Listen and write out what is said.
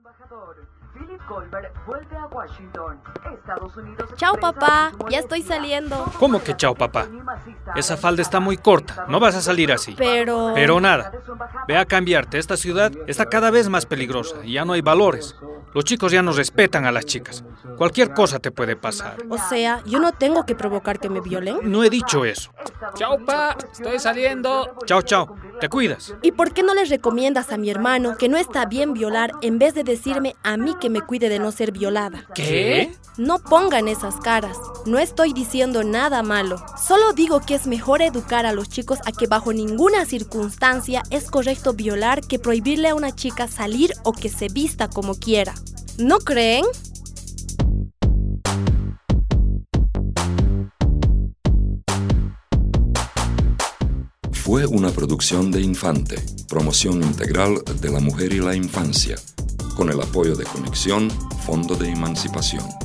Chao, papá. Ya estoy saliendo. ¿Cómo que chao, papá? Esa falda está muy corta. No vas a salir así. Pero nada. Ve a cambiarte. Esta ciudad está cada vez más peligrosa y ya no hay valores. Los chicos ya no respetan a las chicas. Cualquier cosa te puede pasar. O sea, ¿yo no tengo que provocar que me violen? No he dicho eso. Chao, pa. Estoy saliendo. Chao, chao. Te cuidas. ¿Y por qué no le recomiendas a mi hermano que no está bien violar en vez de decirme a mí que me cuide de no ser violada? ¿Qué? No pongan esas caras. No estoy diciendo nada malo. Solo digo que es mejor educar a los chicos a que bajo ninguna circunstancia es correcto violar que prohibirle a una chica salir o que se vista como quiera. ¿No creen? Fue una producción de Infante, promoción integral de la mujer y la infancia, con el apoyo de Conexión, Fondo de Emancipación.